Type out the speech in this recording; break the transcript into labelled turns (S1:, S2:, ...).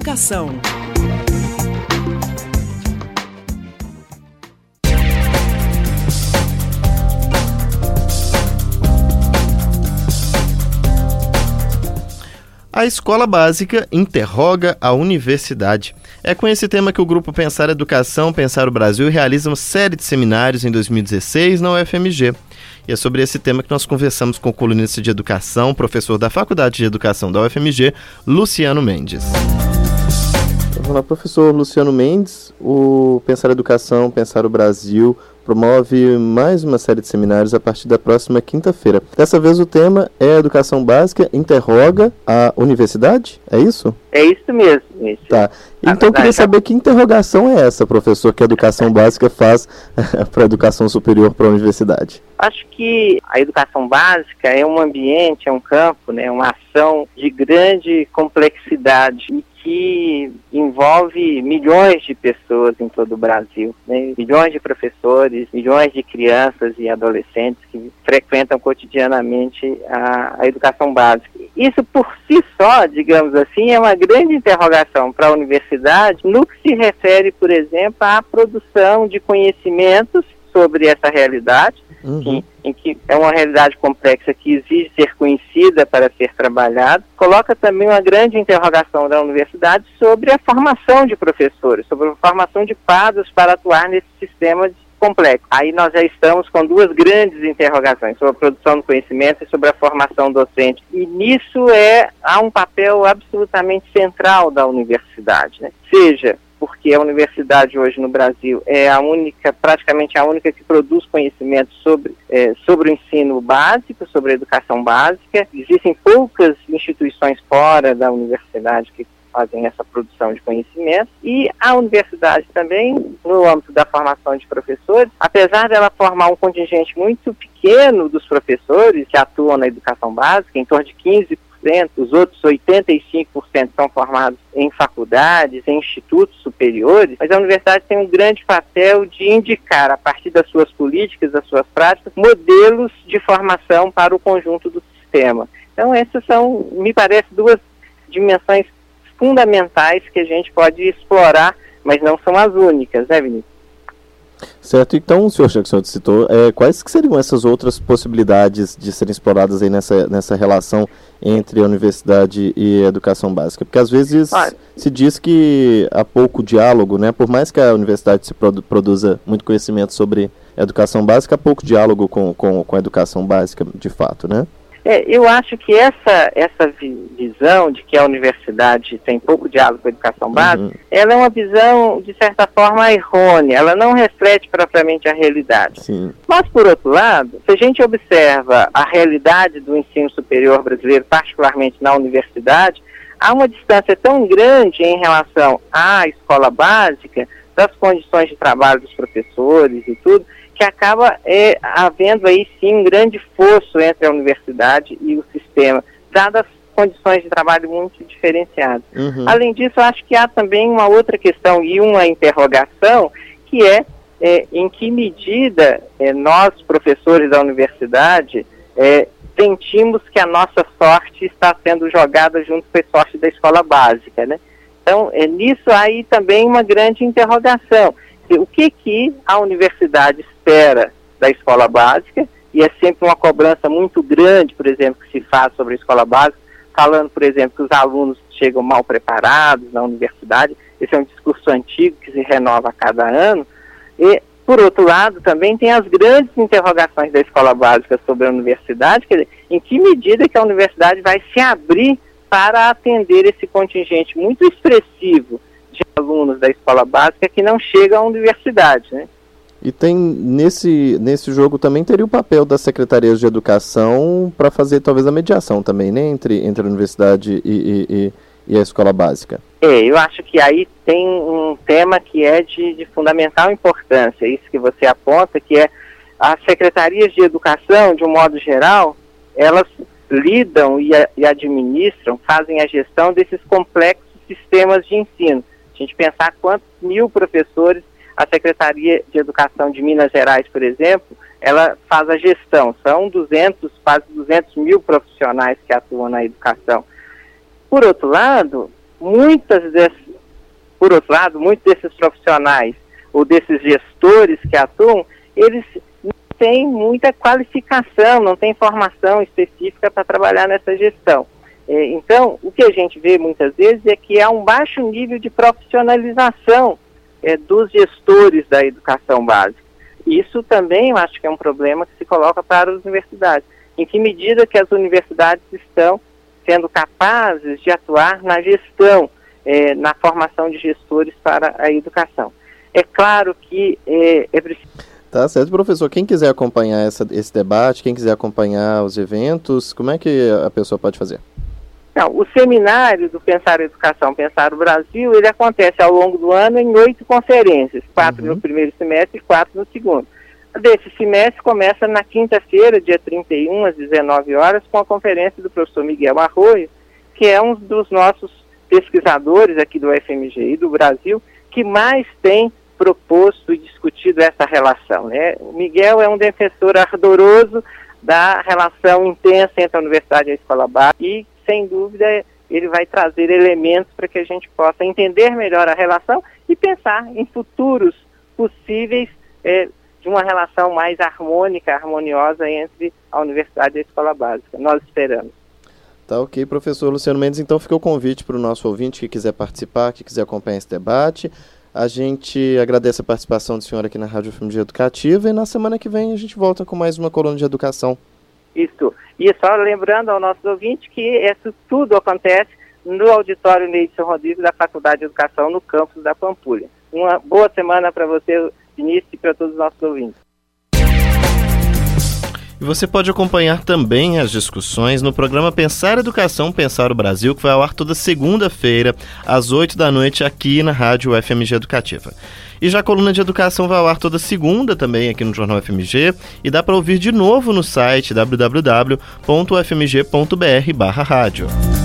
S1: Educação.
S2: A escola básica interroga a universidade. É com esse tema que o grupo Pensar Educação, Pensar o Brasil realiza uma série de seminários em 2016 na UFMG. E é sobre esse tema que nós conversamos com o colunista de educação, professor da Faculdade de Educação da UFMG, Luciano Mendes. Olá, professor Luciano Mendes. O Pensar Educação, Pensar o Brasil promove mais uma série de seminários a partir da próxima quinta-feira. Dessa vez o tema é Educação Básica interroga a universidade? É isso?
S3: É isso mesmo.
S2: Tá. Então eu queria saber que interrogação é essa, professor, que a Educação Básica faz para a Educação Superior, para a universidade?
S3: Acho que a educação básica é um ambiente, é um campo, né, uma ação de grande complexidade e que envolve milhões de pessoas em todo o Brasil, né? Milhões de professores, milhões de crianças e adolescentes que frequentam cotidianamente a educação básica. Isso por si só, digamos assim, é uma grande interrogação para a universidade no que se refere, por exemplo, à produção de conhecimentos sobre essa realidade, em que é uma realidade complexa que exige ser conhecida para ser trabalhada. Coloca também uma grande interrogação da universidade sobre a formação de professores, sobre a formação de quadros para atuar nesse sistema complexo. Aí nós já estamos com duas grandes interrogações, sobre a produção do conhecimento e sobre a formação docente. E nisso há um papel absolutamente central da universidade, né? Seja porque a universidade hoje no Brasil é praticamente a única que produz conhecimento sobre o ensino básico, sobre a educação básica. Existem poucas instituições fora da universidade que fazem essa produção de conhecimento, e a universidade também, no âmbito da formação de professores, apesar dela formar um contingente muito pequeno dos professores que atuam na educação básica, em torno de 15%, os outros 85% são formados em faculdades, em institutos superiores, mas a universidade tem um grande papel de indicar, a partir das suas políticas, das suas práticas, modelos de formação para o conjunto do sistema. Então essas são, me parece, duas dimensões fundamentais que a gente pode explorar, mas não são as únicas, né, Vinícius?
S2: Certo, então, senhor, já que o senhor citou, quais que seriam essas outras possibilidades de serem exploradas aí nessa relação entre a universidade e a educação básica? Porque às vezes se diz que há pouco diálogo, né? Por mais que a universidade se produza muito conhecimento sobre a educação básica, há pouco diálogo com a educação básica, de fato, né?
S3: Eu acho que essa visão de que a universidade tem pouco diálogo com a educação básica, ela é uma visão, de certa forma, errônea, ela não reflete propriamente a realidade.
S2: Sim.
S3: Mas, por outro lado, se a gente observa a realidade do ensino superior brasileiro, particularmente na universidade, há uma distância tão grande em relação à escola básica, das condições de trabalho dos professores e tudo, que acaba havendo aí sim um grande fosso entre a universidade e o sistema, dadas condições de trabalho muito diferenciadas. Além disso, eu acho que há também uma outra questão e uma interrogação, que em que medida nós, professores da universidade, sentimos que a nossa sorte está sendo jogada junto com a sorte da escola básica, né? Então, nisso aí também uma grande interrogação. O que a universidade espera da escola básica, e é sempre uma cobrança muito grande, por exemplo, que se faz sobre a escola básica, falando, por exemplo, que os alunos chegam mal preparados na universidade. Esse é um discurso antigo que se renova a cada ano. E, por outro lado, também tem as grandes interrogações da escola básica sobre a universidade, quer dizer, em que medida que a universidade vai se abrir para atender esse contingente muito expressivo de alunos da escola básica que não chegam à universidade, né?
S2: E tem, nesse jogo também teria o papel das secretarias de educação para fazer talvez a mediação também, né, entre a universidade e a escola básica.
S3: Eu acho que aí tem um tema que é de fundamental importância, isso que você aponta, que é as secretarias de educação, de um modo geral, elas lidam e administram, fazem a gestão desses complexos sistemas de ensino. A gente pensar quantos mil professores a Secretaria de Educação de Minas Gerais, por exemplo, ela faz a gestão. São quase 200 mil profissionais que atuam na educação. Por outro lado, por outro lado, muitos desses profissionais ou desses gestores que atuam, eles não têm muita qualificação, não têm formação específica para trabalhar nessa gestão. Então, o que a gente vê muitas vezes é que há um baixo nível de profissionalização dos gestores da educação básica. Isso também eu acho que é um problema que se coloca para as universidades. Em que medida que as universidades estão sendo capazes de atuar na gestão, na formação de gestores para a educação. É claro que é preciso...
S2: Tá certo, professor. Quem quiser acompanhar esse debate, quem quiser acompanhar os eventos, como é que a pessoa pode fazer?
S3: Não, o seminário do Pensar a Educação, Pensar o Brasil, ele acontece ao longo do ano em 8 conferências, 4 no primeiro semestre e 4 no segundo. Desse semestre começa na quinta-feira, dia 31, às 19 horas, com a conferência do professor Miguel Arroio, que é um dos nossos pesquisadores aqui do UFMG e do Brasil, que mais tem proposto e discutido essa relação, né? O Miguel é um defensor ardoroso da relação intensa entre a universidade e a escola básica e, sem dúvida, ele vai trazer elementos para que a gente possa entender melhor a relação e pensar em futuros possíveis de uma relação mais harmônica, harmoniosa entre a universidade e a escola básica. Nós esperamos.
S2: Tá ok, professor Luciano Mendes. Então fica o convite para o nosso ouvinte que quiser participar, que quiser acompanhar esse debate. A gente agradece a participação do senhor aqui na Rádio UFMG Educativa e na semana que vem a gente volta com mais uma coluna de educação.
S3: Isso. E só lembrando ao nosso ouvinte que isso tudo acontece no auditório Neidson Rodrigues da Faculdade de Educação no campus da Pampulha. Uma boa semana para você, Vinícius, e para todos os nossos ouvintes.
S2: E você pode acompanhar também as discussões no programa Pensar Educação, Pensar o Brasil, que vai ao ar toda segunda-feira, às 8 da noite, aqui na Rádio UFMG Educativa. E já a coluna de educação vai ao ar toda segunda também aqui no Jornal UFMG e dá para ouvir de novo no site www.ufmg.br/rádio.